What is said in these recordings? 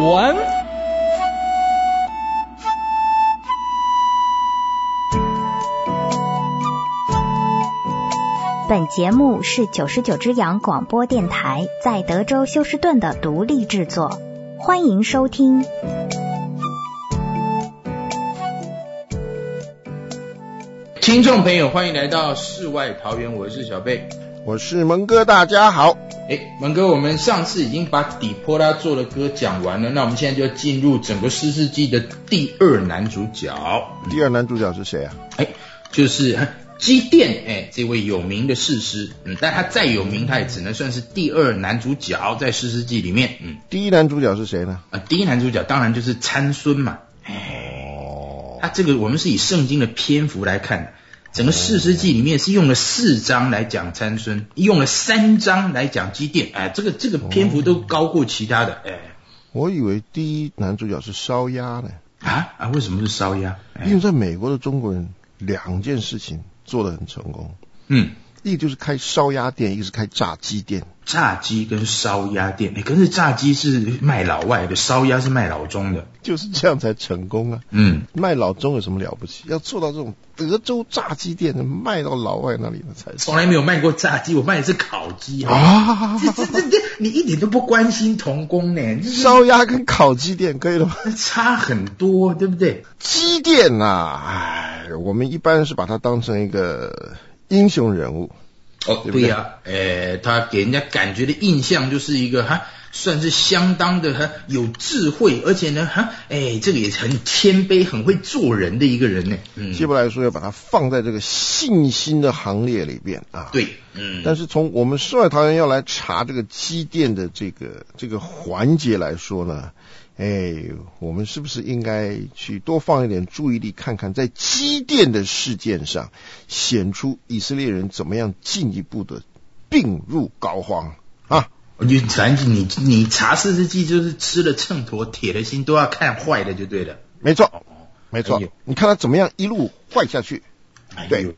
文。 本节目是99只羊广播电台在德州休斯顿的独立制作，欢迎收听。 听众朋友，欢迎来到世外桃源，我是小贝， 我是蒙哥，大家好。 蒙哥，我们上次已经把底波拉做的歌讲完了，那我们现在就要进入整个诗世纪的第二男主角。 第二男主角是谁啊？ 就是基甸，这位有名的士师，但他再有名，他也只能算是第二男主角，在诗世纪里面。 第一男主角是谁呢？ 第一男主角当然就是参孙嘛。他这个我们是以圣经的篇幅来看，整个士师记里面是用了4章来讲参孙，用了3章来讲基甸，这个篇幅都高过其他的。 我以为第一男主角是烧鸭呢。 为什么是烧鸭？ 因为在美国的中国人2件事情做得很成功。一个就是开烧鸭店，一个是开炸鸡店。 炸鸡跟烧鸭店，可是炸鸡是卖老外的，烧鸭是卖老中的， 就是这样才成功啊。卖老中有什么了不起？要做到这种德州炸鸡店卖到老外那里的才是。 从来没有卖过炸鸡，我卖的是烤鸡你一点都不关心童工呢。 烧鸭跟烤鸡店可以了吗？ 差很多，对不对？ 鸡店我们一般是把它当成一个英雄人物。 对啊，他给人家感觉的印象就是一个算是相当的有智慧，而且呢这个也很谦卑，很会做人的一个人呢。 希伯来说要把它放在这个信心的行列里边啊。 对， 但是从我们世外桃源要来查这个基甸的这个环节来说呢，我们是不是应该去多放一点注意力，看看在基甸的事件上显出以色列人怎么样进一步的病入膏肓啊？ 你查士师记就是吃了秤砣铁了心都要看坏的就对了。没错， 你看他怎么样一路坏下去。对，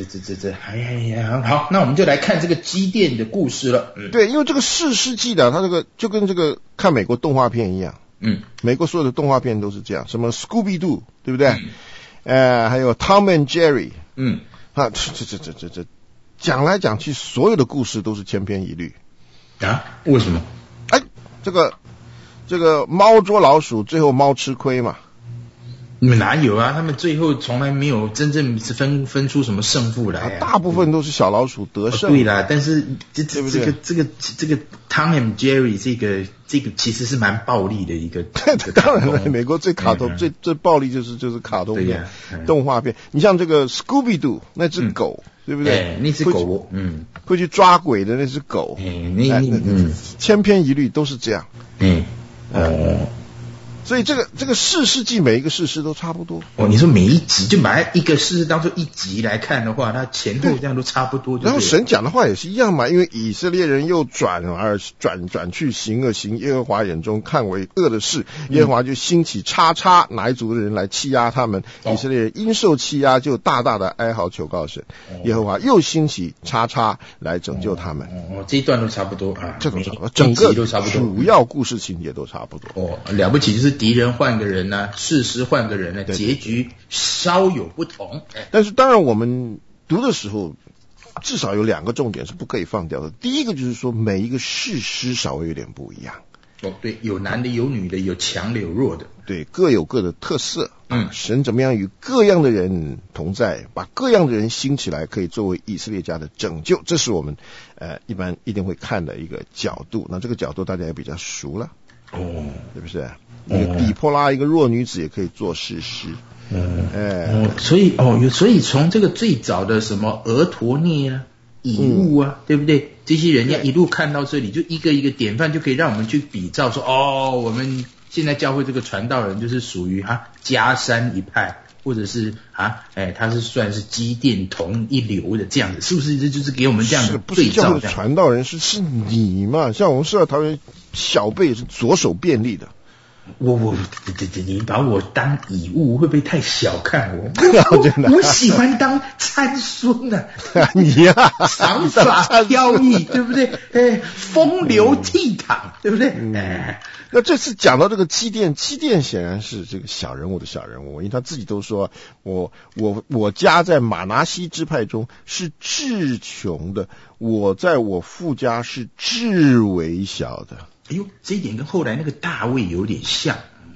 好，那我们就来看这个基甸的故事了。 对，因为这个士师记的，它这个就跟这个看美国动画片一样。美国所有的动画片都是这样，什么 Scooby Doo 对不对？还有 Tom and Jerry。这讲来讲去，所有的故事都是千篇一律。 为什么？ 这个猫捉老鼠，最后猫吃亏嘛。 你们哪有啊？他们最后从来没有真正是分出什么胜负来大部分都是小老鼠得胜。 对啦，但是这个 Tom and Jerry 这个其实是蛮暴力的一个。 当然了，美国最卡通最暴力就是卡通片动画片。你像这个 Scooby Doo 那只狗，对不对？ 那只狗会去抓鬼的那只狗。千篇一律都是这样。所以这个士师记每一个士师都差不多。 你说每一集就把一个士师当作一集来看的话，它前后这样都差不多。 然后神讲的话也是一样嘛，因为以色列人又转去行恶，行耶和华眼中看为恶的事，耶和华就兴起哪一族的人来欺压他们。以色列人因受欺压，就大大的哀嚎求告神。耶和华又兴起来拯救他们。 这一段都差不多这种整个主要故事情节都差不多。 了不起就是敌人换个人士师换个人结局稍有不同。 但是当然我们读的时候至少有2个重点是不可以放掉的。第一个就是说每一个士师稍微有点不一样。 对，有男的有女的，有强的有弱的。对， 各有各的特色。神怎么样与各样的人同在，把各样的人兴起来，可以作为以色列家的拯救，这是我们一般一定会看的一个角度。那这个角度大家也比较熟了。对不是？一个底波拉，一个弱女子也可以做士师。 所以从这个最早的什么俄陀涅以物对不对？这些人家一路看到这里，就一个一个典范，就可以让我们去比照说，我们现在教会这个传道人就是属于加山一派，或者是他是算是基甸同一流的这样子，是不是？这就是给我们这样的对照。 不是教会传道人是你嘛？像我们世外桃源小贝也是左手便利的。 你把我当以物会不会太小看我？我喜欢当参孙啊！ 你呀， 长发飘逸，对不对？风流倜傥，对不对？ 那这次讲到这个基甸显然是这个小人物的小人物，因为他自己都说，我家在马拿西支派中是至穷的，我在我父家是至微小的。 哎呦，这一点跟后来那个大卫有点像。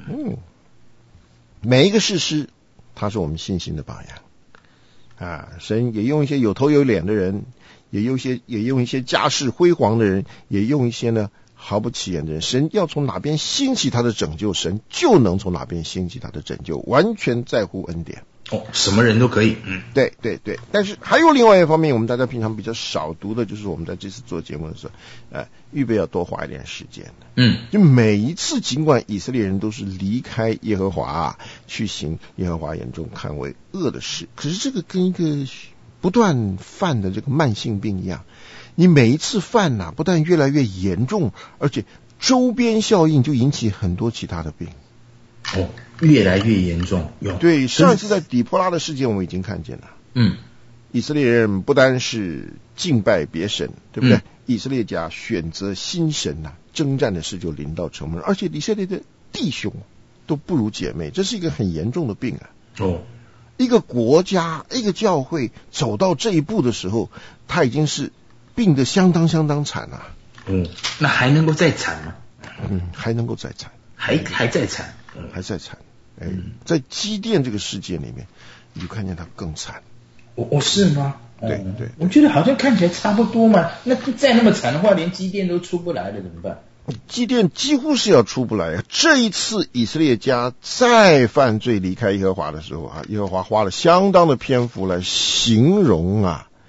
每一个士师，他是我们信心的榜样啊！神也用一些有头有脸的人，也用一些家世辉煌的人，也用一些呢毫不起眼的人。神要从哪边兴起他的拯救，神就能从哪边兴起他的拯救，完全在乎恩典。 什么人都可以。 对。但是还有另外一方面，我们大家平常比较少读的，就是我们在这次做节目的时候，预备要多花一点时间。就每一次，尽管以色列人都是离开耶和华，去行耶和华眼中看为恶的事，可是这个跟一个不断犯的这个慢性病一样，你每一次犯不但越来越严重，而且周边效应就引起很多其他的病。 越来越严重。 对，上一次在底波拉的事件我们已经看见了。以色列人不单是敬拜别神，对不对？以色列家选择新神征战的事就临到城门，而且以色列的弟兄都不如姐妹，这是一个很严重的病一个国家一个教会走到这一步的时候，他已经是病得相当惨了。 那还能够再惨吗？ 还能够再惨， 还在惨。 还在惨。在基甸这个事件里面，你就看见他更惨。 是吗？ 对， 我觉得好像看起来差不多嘛。那再那么惨的话，连基甸都出不来了，怎么办？ 基甸几乎是要出不来。这一次以色列家再犯罪离开耶和华的时候耶和华花了相当的篇幅来形容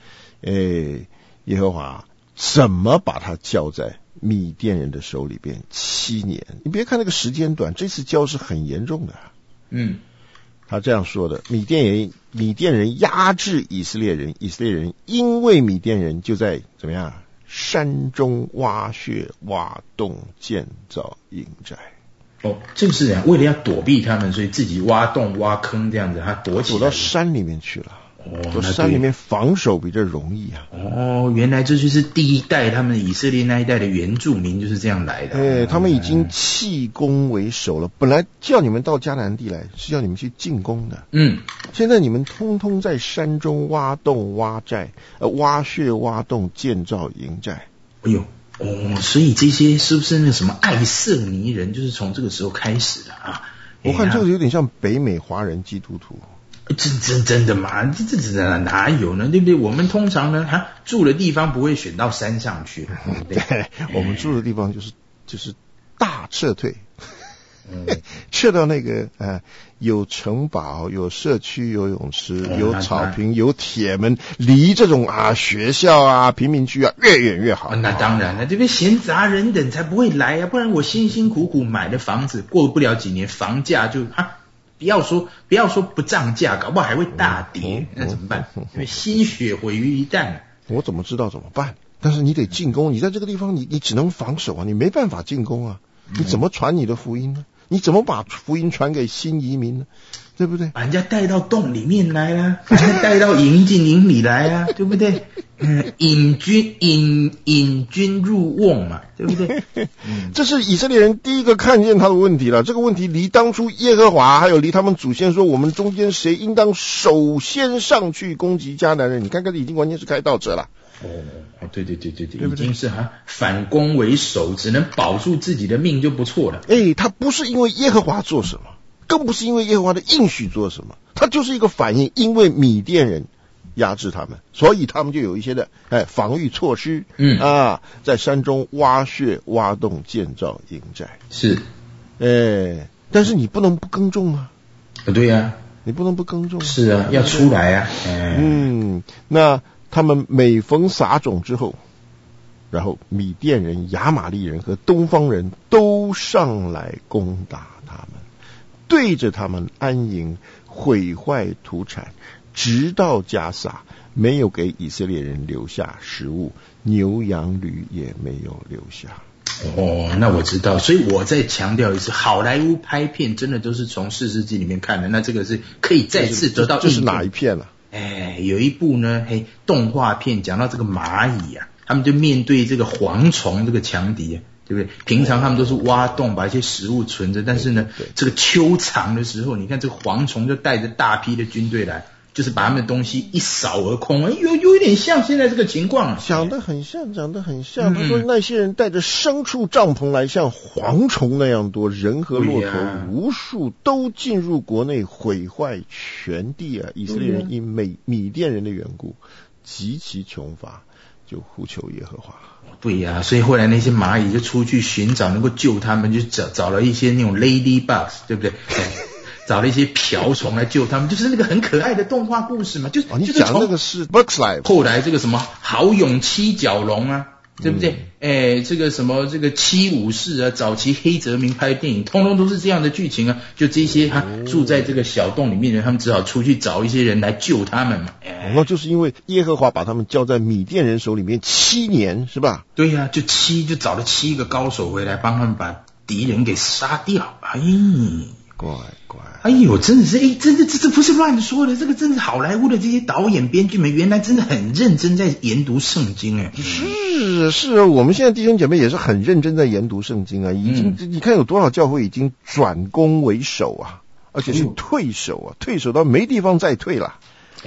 耶和华怎么把他交在米甸人的手里边7年。你别看那个时间短，这次交是很严重的。他这样说的：米甸人压制以色列人，以色列人因为米甸人就在怎么样山中挖穴挖洞建造营寨。 这个是人为了要躲避他们，所以自己挖洞挖坑这样子，他躲到山里面去了。到山里面防守比较容易原来这就是第一代他们以色列那一代的原住民就是这样来的。 他们已经弃攻为守了。本来叫你们到迦南地来是叫你们去进攻的。现在你们通通在山中挖洞挖寨，挖穴挖洞建造营寨。 所以这些是不是那什么爱色尼人就是从这个时候开始的啊？ 我看这个有点像北美华人基督徒。 真的吗？这哪有呢？对不对？我们通常呢，住的地方不会选到山上去。 对，我们住的地方就是大撤退，撤到那个有城堡、有社区、有泳池、有草坪、有铁门，离这种学校平民区越远越好。 那当然了，对不对？闲杂人等才不会来不然我辛辛苦苦买的房子，过不了几年房价就不要说不涨价，搞不好还会大跌，那怎么办？因为心血毁于一旦。 我怎么知道怎么办？但是你得进攻，你在这个地方你只能防守你没办法进攻你怎么传你的福音呢？你怎么把福音传给新移民呢？对不对？ 把人家带到洞里面来啊，把人家带到营里来啊，对不对？引军入瓮嘛，对不对？ 这是以色列人第一个看见他的问题了。这个问题离当初耶和华还有离他们祖先说我们中间谁应当首先上去攻击迦南人，你看看已经完全是开倒车了。 对，已经是反攻为守，只能保住自己的命就不错了。 他不是因为耶和华做什么，更不是因为耶和华的应许做什么，他就是一个反应，因为米甸人压制他们，所以他们就有一些的防御措施。在山中挖穴挖洞建造营寨。 是， 但是你不能不耕种对呀， 你不能不耕种。 是啊，要出来那他们每逢撒种之后，然后米甸人、亚玛利人和东方人都上来攻打他们，对着他们安营，毁坏土产，直到加撒，没有给以色列人留下食物，牛羊驴也没有留下。 哦，那我知道，所以我再强调一次，好莱坞拍片真的都是从4世纪里面看的，那这个是可以再次得到。 这是哪一片啊？ 有一部呢，动画片讲到这个蚂蚁啊，他们就面对这个蝗虫这个强敌啊，对不对？平常他们都是挖洞把一些食物存着，但是呢，这个秋长的时候，你看这个蝗虫就带着大批的军队来，就是把他们的东西一扫而空，有一点像现在这个情况， 讲得很像。他说那些人带着牲畜帐篷来，像蝗虫那样多，人和骆驼无数，都进入国内，毁坏全地啊！以色列人因米甸人的缘故，极其穷乏，就呼求耶和华。 对呀，所以后来那些蚂蚁就出去寻找能够救他们，就找了一些那种 ladybugs， 对不对？找了一些瓢虫来救他们，就是那个很可爱的动画故事嘛。 你讲那个是 Bugs Life， 后来这个什么豪勇七角龙啊，对不对？这个什么这个七武士啊，早期黑泽明拍的电影，通通都是这样的剧情啊。就这些住在这个小洞里面的人，他们只好出去找一些人来救他们嘛。 那就是因为耶和华把他们交在米甸人手里面7年，是吧？ 对呀，就找了7个高手回来帮他们把敌人给杀掉。 乖， 哎呦，真的是，真的这不是乱说的，这个真的好莱坞的这些导演编剧们原来真的很认真在研读圣经。 是，我们现在弟兄姐妹也是很认真在研读圣经啊，已经你看有多少教会已经转攻为守啊，而且是退守啊，退守到没地方再退了。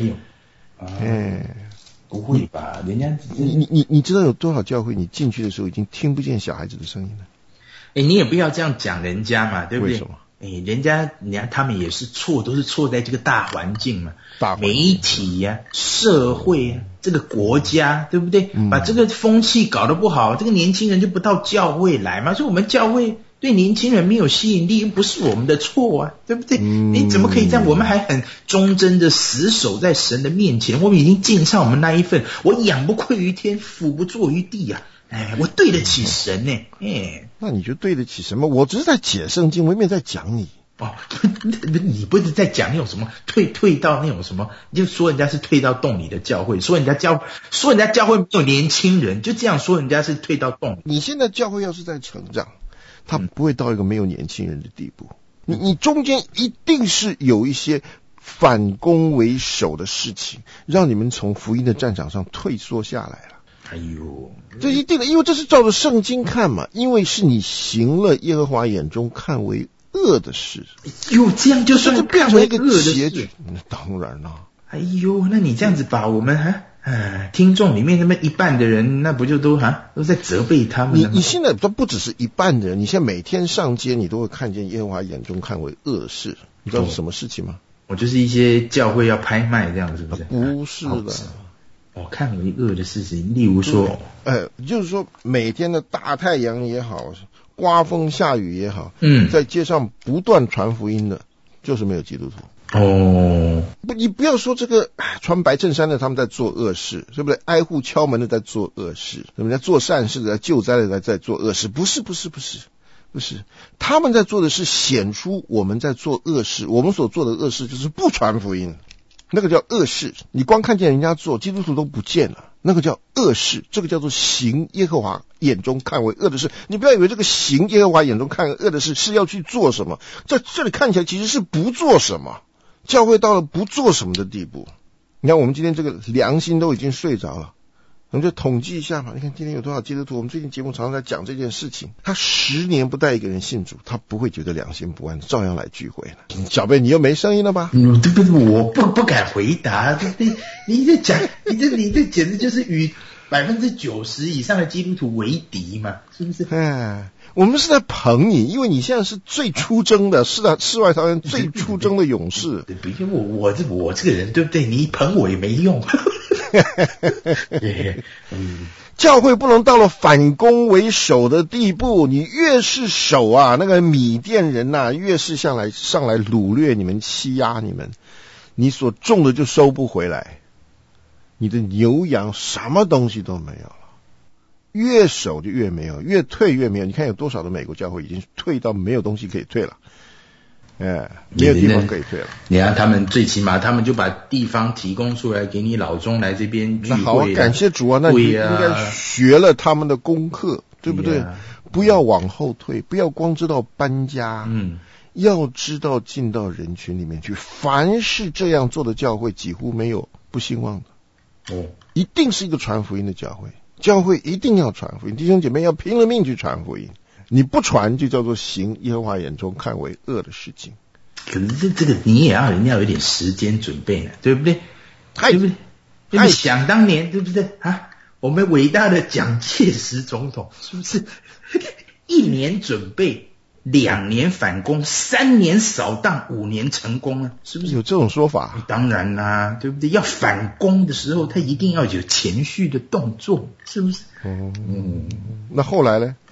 不会吧？人家你知道有多少教会你进去的时候已经听不见小孩子的声音了？ 你也不要这样讲人家嘛，对不对？ 为什么？ 人家他们也是错，都是错在这个大环境嘛，媒体呀、社会啊，这个国家，对不对？把这个风气搞得不好，这个年轻人就不到教会来嘛，所以我们教会对年轻人没有吸引力，又不是我们的错啊，对不对？你怎么可以这样？我们还很忠贞的死守在神的面前，我们已经尽上我们那一份，我仰不愧于天，俯不作于地啊。我对得起神呢。 那你就对得起什么？我只是在解圣经，我也没有在讲你。 你不是在讲那种什么退到那种什么，就说人家是退到洞里的教会，说人家教会没有年轻人，就这样说人家是退到洞里。 你现在教会要是在成长，他不会到一个没有年轻人的地步。你中间一定是有一些反攻为守的事情，让你们从福音的战场上退缩下来了。这一定的，因为这是照着圣经看嘛，因为是你行了耶和华眼中看为恶的事。 这样就算这变成一个结局。当然了。 那你这样子把我们听众里面那么一半的人，那不就都在责备他们？ 你现在都不只是一半的人，你现在每天上街，你都会看见耶和华眼中看为恶事。你知道是什么事情吗？ 我就是一些教会要拍卖这样，是不是？ 不是的。 看为恶的事情，例如说， 就是说每天的大太阳也好，刮风下雨也好，在街上不断传福音的，就是没有基督徒。你不要说这个穿白衬衫的他们在做恶事，对不对？挨户敲门的在做恶事，人家做善事的、救灾的在做恶事，不是，他们在做的是显出我们在做恶事，我们所做的恶事就是不传福音。那个叫恶事，你光看见人家做，基督徒都不见了，那个叫恶事，这个叫做行耶和华眼中看为恶的事。你不要以为这个行耶和华眼中看为恶的事是要去做什么，在这里看起来其实是不做什么，教会到了不做什么的地步。你看我们今天这个良心都已经睡着了，我们就统计一下嘛，你看今天有多少基督徒，我们最近节目常常在讲这件事情，他10年不带一个人信主，他不会觉得良心不安，照样来聚会了。小贝，你又没声音了吧？ 我不敢回答。你在讲，你这简直就是与90%以上的基督徒为敌嘛，是不是？ 我们是在捧你，因为你现在是最出征的，世外桃源最出征的勇士。 我这个人，对不对？你捧我也没用。 教会不能到了反攻为守的地步，你越是守啊，那个米甸人越是上来掳掠你们，欺压你们，你所种的就收不回来，你的牛羊什么东西都没有了。越守就越没有，越退越没有。你看有多少的美国教会已经退到没有东西可以退了，没有地方可以退了。 你看他们最起码他们就把地方提供出来给你老中来这边聚会。 那好，感谢主啊，那你应该学了他们的功课，对不对？ 不要往后退，不要光知道搬家，要知道进到人群里面去。凡是这样做的教会，几乎没有不兴旺的。一定是一个传福音的教会，教会一定要传福音，弟兄姐妹要拼了命去传福音。你不传，就叫做行耶和华眼中看为恶的事情。 可是这个你也要人家有点时间准备呢，对不对？对不对？你想当年，对不对啊？我们伟大的蒋介石总统是不是1年准备，2年反攻，3年扫荡，5年成功啊？是不是有这种说法？ 当然啦，对不对？要反攻的时候，他一定要有前续的动作，是不是？ 那后来呢？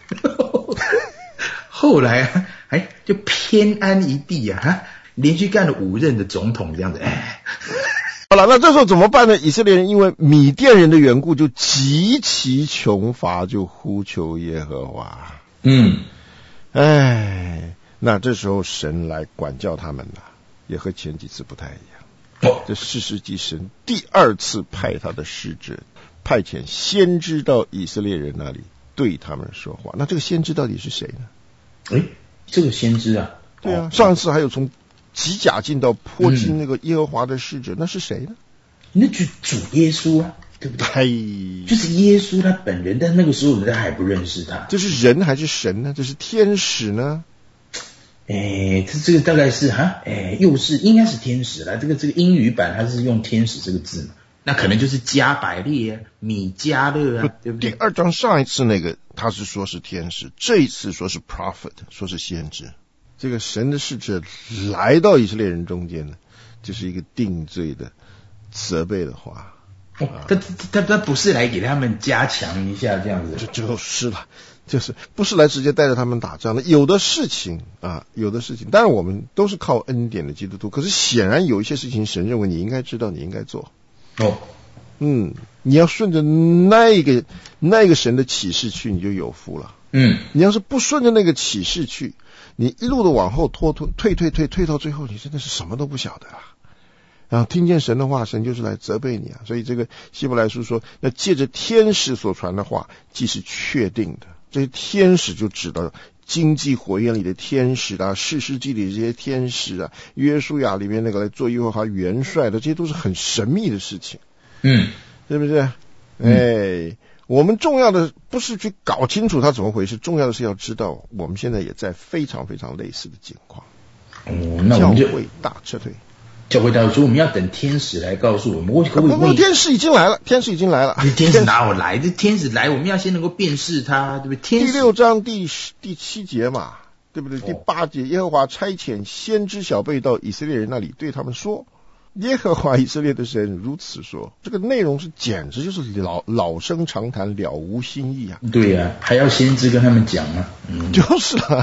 后来啊，就偏安一地啊，连续干了5任的总统这样子， 好了，那这时候怎么办呢？以色列人因为米甸人的缘故，就极其穷乏，就呼求耶和华。那这时候神来管教他们了，也和前几次不太一样。这士师记神第2次派他的使者，派遣先知到以色列人那里对他们说话。那这个先知到底是谁呢？ 这个先知啊， 对啊，上次还有从吉甲进到坡金那个耶和华的使者，那是谁呢？ 那就主耶稣啊，对不对？就是耶稣他本人，但那个时候人家还不认识他。 这是人还是神呢？这是天使呢？ 这个大概是又是应该是天使啦。这个英语版它是用天使这个字嘛，那可能就是加百列啊、米迦勒啊，对不对？ 第2章上一次那个他是说是天使，这一次说是 prophet， 说是先知。这个神的使者来到以色列人中间呢，就是一个定罪的、责备的话。 他不是来给他们加强一下这样子， 就是了，就是不是来直接带着他们打仗的。有的事情，当然我们都是靠恩典的基督徒，可是显然有一些事情，神认为你应该知道，你应该做。你要顺着那个神的启示去，你就有福了。你要是不顺着那个启示去，你一路的往后退到最后，你真的是什么都不晓得了。然后听见神的话，神就是来责备你啊。所以这个希伯来书说，那借着天使所传的话，既是确定的。这些天使就指到经济火焰里的天使啊，士师记里这些天使啊，约书亚里面那个来做耶和华元帅的，这些都是很神秘的事情。对不对？我们重要的不是去搞清楚它怎么回事，重要的是要知道我们现在也在非常非常类似的境况。 那我们就教会大撤退。 教会大撤退，我们要等天使来告诉我们。 天使已经来了，天使哪有来？这天使来，我们要先能够辨识他，对不对？ 第6章第7节嘛，对不对？第8节，耶和华差遣先知小辈到以色列人那里，对他们说，耶和华以色列的神如此说。这个内容是简直就是老生常谈，了无新意啊。 对啊，还要先知跟他们讲啊。 就是了。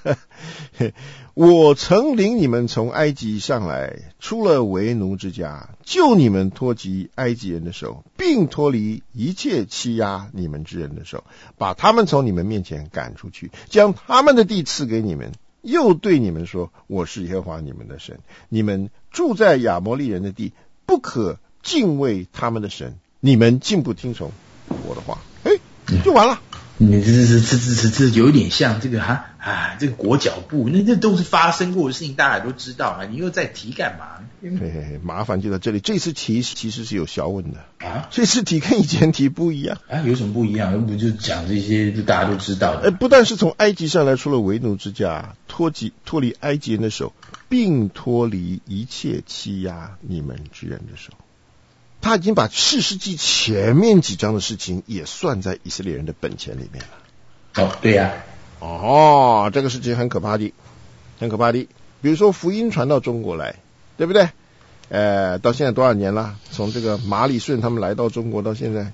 我曾领你们从埃及上来，出了为奴之家，救你们脱离埃及人的手，并脱离一切欺压你们之人的手，把他们从你们面前赶出去，将他们的地赐给你们，又对你们说，我是耶和华你们的神，你们住在亚摩利人的地，不可敬畏他们的神，你们竟不听从我的话，就完了。 你这有点像这个这个裹脚布，那这都是发生过的事情，大家都知道啊，你又再提干嘛？ 麻烦就在这里，这次题其实是有小问的啊，这次题跟以前题不一样啊，有什么不一样？不就讲这些就大家都知道的？ 不但是从埃及上来，出了为奴之家，脱离埃及人的手，并脱离一切欺压你们之人的手。他已经把士师记前面几章的事情也算在以色列人的本钱里面了。 对呀。 这个事情很可怕的。比如说福音传到中国来，对不对？到现在多少年了？从这个马礼顺他们来到中国到现在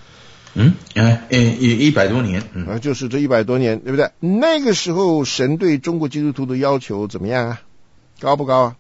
，100多年。 就是这100多年，对不对？那个时候神对中国基督徒的要求怎么样啊？高不高啊？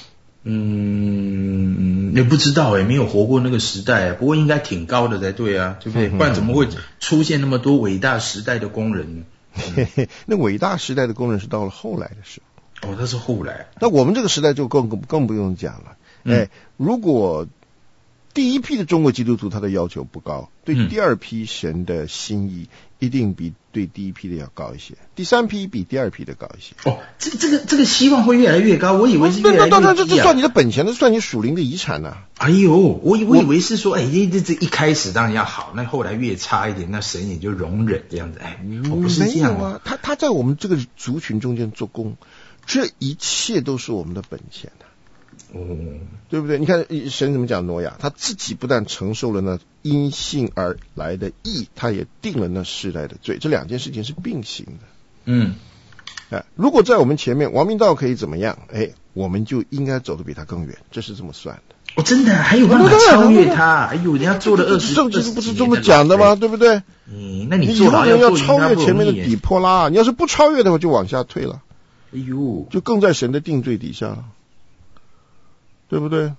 也不知道没有活过那个时代，不过应该挺高的才对啊，对不对？不然怎么会出现那么多伟大时代的工人呢？ 那伟大时代的工人是到了后来的事。 那是后来。 那我们这个时代就更不用讲了。如果第一批的中国基督徒他的要求不高，对第二批神的心意一定比对第一批的要高一些，第三批比第二批的高一些。 哦，这个希望会越来越高，我以为是越来越低啊。 这算你的本钱，这算你属灵的遗产啊。 哎呦，我以为是说，这一开始当然要好，那后来越差一点，那神也就容忍这样子。我不是这样啊。他在我们这个族群中间做工，这一切都是我们的本钱啊。对不对？你看神怎么讲挪亚，他自己不但承受了那因信而来的义，他也定了那世代的罪，这两件事情是并行的。如果在我们前面王明道可以怎么样，我们就应该走得比他更远，这是这么算的。 真的还有办法超越他？哎呦，人家做了20 这不是这么讲的吗？对不对？ 那你以后要超越前面的底波拉，你要是不超越的话，就往下退了。 哎呦， 就更在神的定罪底下了。对不对？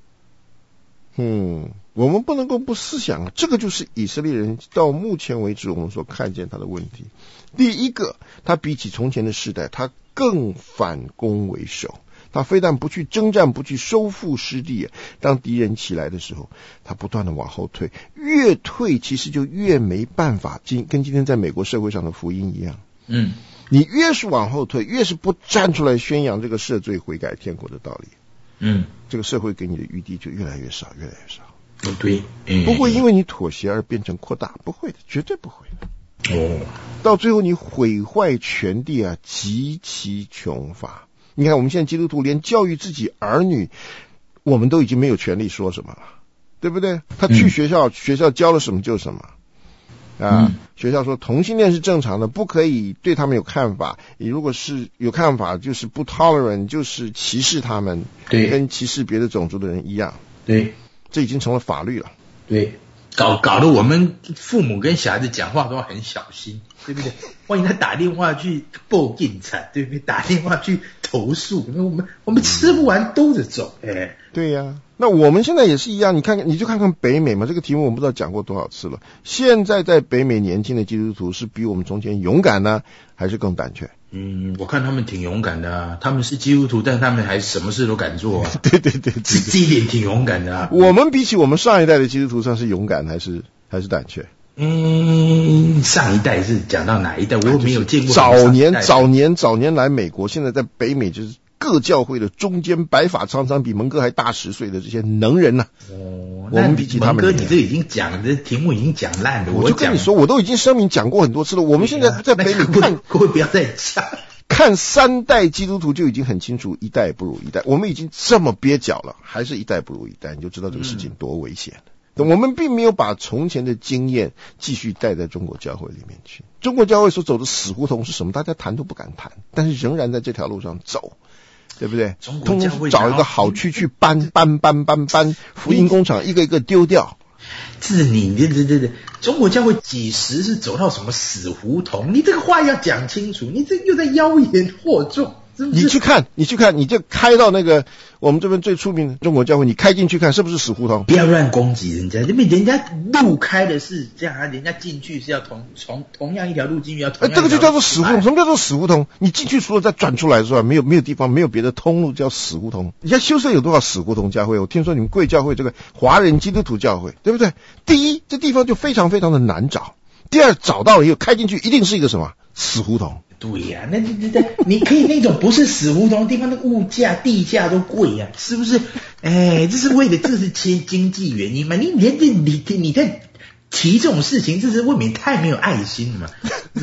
我们不能够不思想，这个就是以色列人到目前为止我们所看见他的问题。第一个，他比起从前的世代，他更反攻为守，他非但不去征战，不去收复失地，当敌人起来的时候，他不断的往后退，越退其实就越没办法，跟今天在美国社会上的福音一样。你越是往后退，越是不站出来宣扬这个赦罪悔改天国的道理，这个社会给你的余地就越来越少，越来越少。 对， 不会因为你妥协而变成扩大，不会的，绝对不会的。到最后你毁坏全地啊，极其穷乏。你看我们现在基督徒连教育自己儿女，我们都已经没有权利说什么了，对不对？他去学校，学校教了什么就什么。学校说同性恋是正常的，不可以对他们有看法，你如果是有看法就是不 tolerant， 就是歧视他们， 对， 跟歧视别的种族的人一样， 对， 这已经成了法律了， 对，搞得我们父母跟小孩子讲话都要很小心，对不对？万一他打电话去报警察，对不对？打电话去投诉，我们吃不完兜着走， 对呀。那我们现在也是一样，你就看看北美嘛，这个题目我们不知道讲过多少次了。现在在北美年轻的基督徒是比我们从前勇敢呢，还是更胆怯？ 我看他们挺勇敢的啊，他们是基督徒，但他们还什么事都敢做啊。 对， 这一点挺勇敢的啊。 我们比起我们上一代的基督徒上是勇敢还是胆怯？ 上一代是讲到哪一代？我没有见过。 早年来美国，现在在北美就是各教会的中间白发苍苍，比蒙哥还大10岁的这些能人呢。我们比起他们， 蒙哥你这已经讲的题目已经讲烂了。 我就跟你说，我都已经声明讲过很多次了。我们现在在北美看， 各位不要再讲。 看3代基督徒就已经很清楚，一代不如一代。我们已经这么蹩脚了，还是一代不如一代，你就知道这个事情多危险了。我们并没有把从前的经验继续带在中国教会里面去。中国教会所走的死胡同是什么？大家谈都不敢谈，但是仍然在这条路上走，对不对？通通找一个好区去搬，福音工厂一个一个丢掉。 这中国教会几时是走到什么死胡同？你这个话要讲清楚，你这又在妖言惑众。 你去看，你就开到那个我们这边最出名的中国教会，你开进去看是不是死胡同？ 不要乱攻击人家，因为人家路开的是这样，人家进去是要从同样一条路进去，要同样一条路。这个就叫做死胡同。什么叫做死胡同？你进去除了再转出来之外，没有地方，没有别的通路叫死胡同。你看休斯有多少死胡同教会？我听说你们贵教会这个华人基督徒教会，对不对？第一，这地方就非常非常的难找；第二，找到了以后开进去一定是一个什么死胡同。 对呀，那你可以那种不是死胡同的地方，那物价地价都贵呀，是不是？这是为了这是经济原因嘛？你在提这种事情，这是未免太没有爱心了嘛？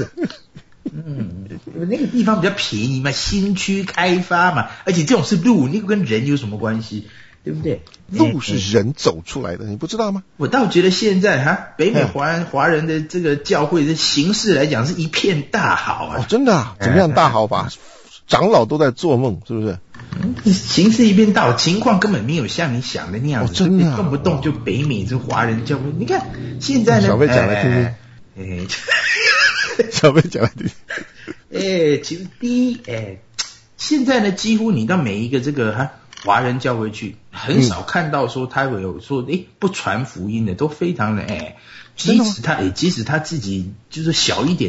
那个地方比较便宜嘛，新区开发嘛，而且这种是路，那个跟人有什么关系？对不对？ 路是人走出来的，你不知道吗？ 我倒觉得现在北美华人的这个教会的形势来讲是一片大好啊！ 真的啊？怎么样大好法？长老都在做梦，是不是？ 形势一片大好，情况根本没有像你想的那样子， 真的动不动就北美这华人教会。你看现在呢， 小贝讲来听听。小贝讲来听听。 其实第一，现在呢，几乎你到每一个这个华人教会去，很少看到说他会有说不传福音的，都非常的即使他自己就是小一点的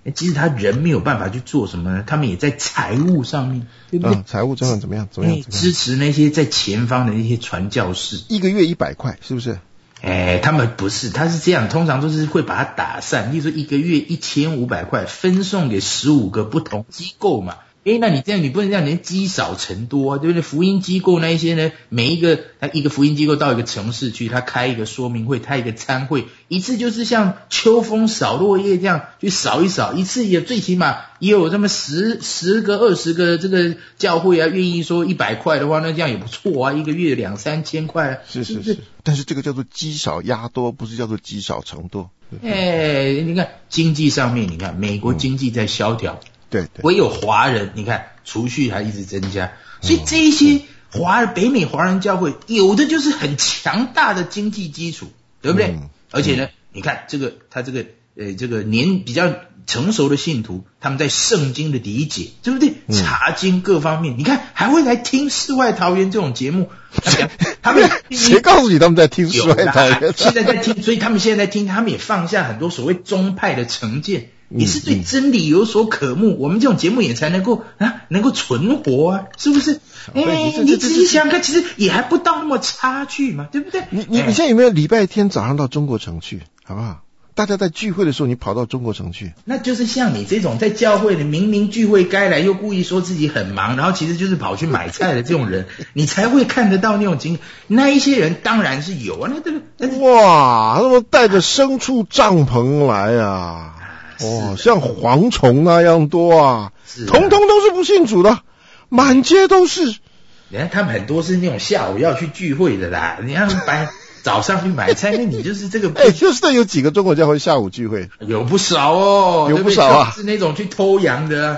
其实他人没有办法去做什么呢？他们也在财务上面，对不对？ 财务上面怎么样？ 支持那些在前方的那些传教士， 一个月100块，是不是？ 他们不是，他是这样，通常都是会把它打散，例如说一个月1500块分送给15个不同机构嘛。那你这样你不能这样，人积少成多啊，对不对？福音机构那一些呢，每一个福音机构到一个城市去，他开一个说明会，开一个餐会，一次就是像秋风扫落叶这样去扫一扫，一次也最起码也有这么10个20个这个教会啊，愿意说100块的话，那这样也不错啊，一个月2-3千块， 是，但是这个叫做积少压多，不是叫做积少成多。 你看经济上面，你看美国经济在萧条。 对， 唯有华人，你看储蓄还一直增加，所以这一些北美华人教会有的就是很强大的经济基础，对不对？而且呢，你看这个年比较成熟的信徒，他们在圣经的理解，对不对？查经各方面，你看还会来听世外桃源这种节目。他们谁告诉你他们在听世外桃源？ 现在在听，所以他们现在在听，他们也放下很多所谓宗派的成见。也是对真理有所渴慕，我们这种节目也才能够存活啊，是不是？你仔细想想看，其实也还不到那么差距嘛，对不对？ 你现在有没有礼拜天早上到中国城去，好不好？大家在聚会的时候，你跑到中国城去， 那就是像你这种在教会里明明聚会该来，又故意说自己很忙，然后其实就是跑去买菜的这种人，你才会看得到那种情。那一些人当然是有啊， 哇，他们带着牲畜帐篷来啊。像蝗虫那样多啊，统统都是不信主的，满街都是。 你看他们很多是那种下午要去聚会的啦，你要早上去买菜，那你就是这个。 就是有几个中国教会下午聚会， 有不少哦， 有不少啊， 是那种去偷羊的。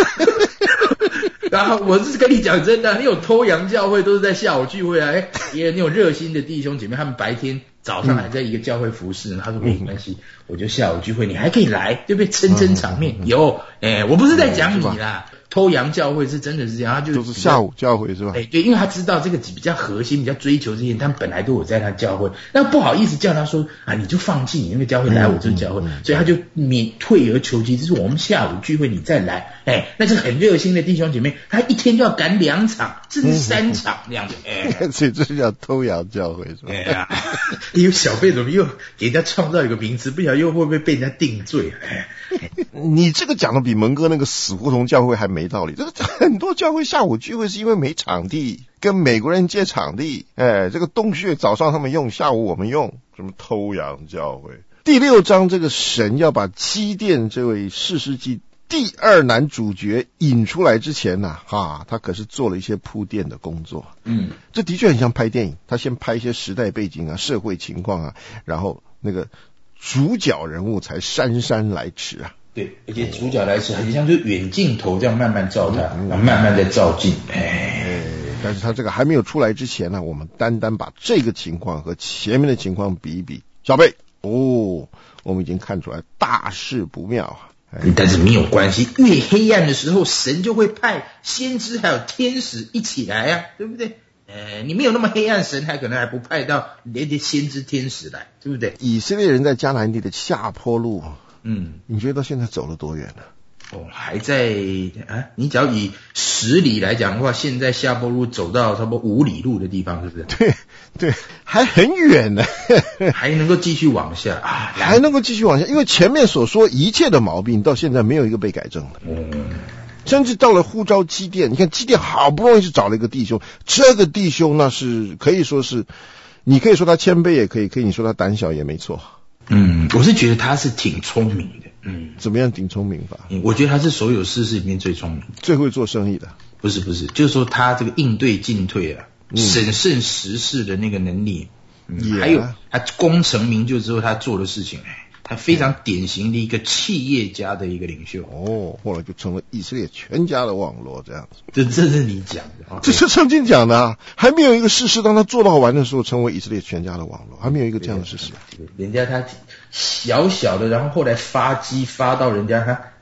然后我是跟你讲真的，那种偷羊教会都是在下午聚会啊，也有那种热心的弟兄姐妹，他们白天早上还在一个教会服侍，他说没关系，我就下午聚会，你还可以来，对不对？撑场面。有，我不是在讲你啦。偷羊教会是真的是这样，他就是下午教会是吧？ 对，因为他知道这个比较核心，比较追求这些，他们本来都有在他教会，那不好意思叫他说啊，你就放弃你那个教会来我这个教会，所以他就退而求其次，就是我们下午聚会你再来，那是很热心的弟兄姐妹，他一天就要赶2场甚至3场这样子， 所以这是叫偷羊教会是吧？ 有小辈怎么又给人家创造一个名词，不晓得又会不会被人家定罪？ 你这个讲的比蒙哥那个死胡同教会还没道理。这个很多教会下午聚会是因为没场地，跟美国人借场地。这个洞穴早上他们用，下午我们用，什么偷羊教会。第6章这个神要把基甸这位士师记第2男主角引出来之前呢，他可是做了一些铺垫的工作。这的确很像拍电影，他先拍一些时代背景啊、社会情况啊，然后那个主角人物才姗姗来迟啊。 对，而且主角来迟很像就是远镜头这样慢慢照他，然后慢慢的照近。 但是他这个还没有出来之前呢，我们单单把这个情况和前面的情况比一比，小贝我们已经看出来大事不妙啊。 但是没有关系，越黑暗的时候，神就会派先知还有天使一起来啊，对不对？你没有那么黑暗，神还可能还不派到连先知天使来，对不对？ 以色列人在迦南地的下坡路，你觉得到现在走了多远呢？ 还在你只要以10里来讲的话，现在下坡路走到差不多5里路的地方，是不是？ 对，还很远呢， 还能够继续往下还能够继续往下，因为前面所说一切的毛病到现在没有一个被改正的。甚至到了呼召基甸，你看基甸好不容易是找了一个弟兄，这个弟兄那是可以说是，你可以说他谦卑也可以你说他胆小也没错。 我是觉得他是挺聪明的。 怎么样挺聪明法？ 我觉得他是所有士师里面最聪明、 最会做生意的。不是，就是说他这个应对进退啊，审慎时事的那个能力，还有他功成名就之后他做的事情，他非常典型的一个企业家的一个领袖。 后来就成了以色列全家的网络这样子。 这是你讲的， 这是圣经讲的啊！还没有一个士师当他做到完的时候，成为以色列全家的网络，还没有一个这样的事实。 人家他小小的，然后后来发迹发到人家他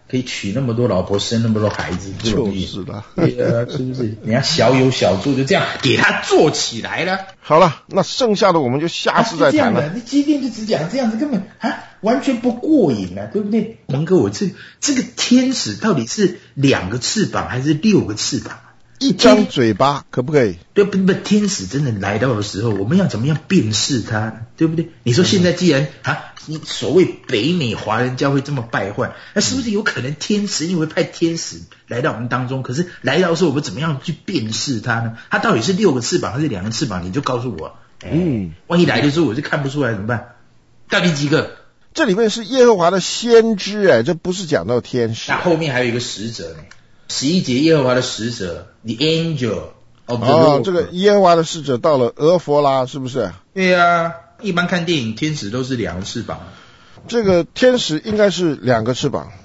可以娶那么多老婆，生那么多孩子， 就是的， 对啊，是不是？人家小有小做，就这样给他做起来了。 好了，那剩下的我们就下次再谈了。 那机电就只讲这样子，根本完全不过瘾啊，对不对？蒙哥，我这个天使到底是2个翅膀还是6个翅膀？ 一张嘴巴可不可以？ 对不？天使真的来到的时候，我们要怎么样辨识它呢？对不对？你说现在既然你所谓北美华人教会这么败坏，那是不是有可能天使因为派天使来到我们当中？可是来到的时候，我们怎么样去辨识它呢？它到底是6个翅膀还是2个翅膀？你就告诉我。万一来的时候我就看不出来怎么办？到底几个？ 这里面是耶和华的先知，这不是讲到天使。 那后面还有一个使者呢。11节耶和华的使者 ，the angel of the Lord。 这个耶和华的使者到了俄弗拉，是不是？ 对啊，一般看电影，天使都是2个翅膀。 这个天使应该是2个翅膀。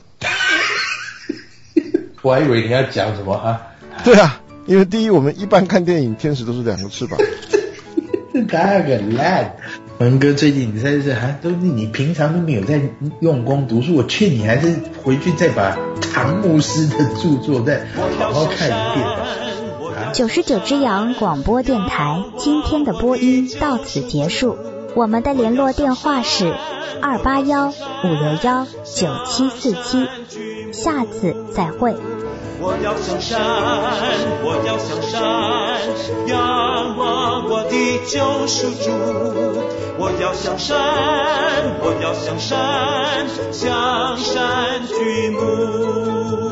我还以为你要讲什么对啊，因为第一，我们一般看电影，天使都是2个翅膀。 那个烂。文哥，最近你在都是你平常都没有在用功读书，我劝你还是回去再把唐牧师的著作再好好看一遍。 99只羊广播电台今天的播音到此结束，我们的联络电话是281-561-9747，下次再会。 我要向山，我要向山，仰望我的救赎主。我要向山，我要向山，向山举目。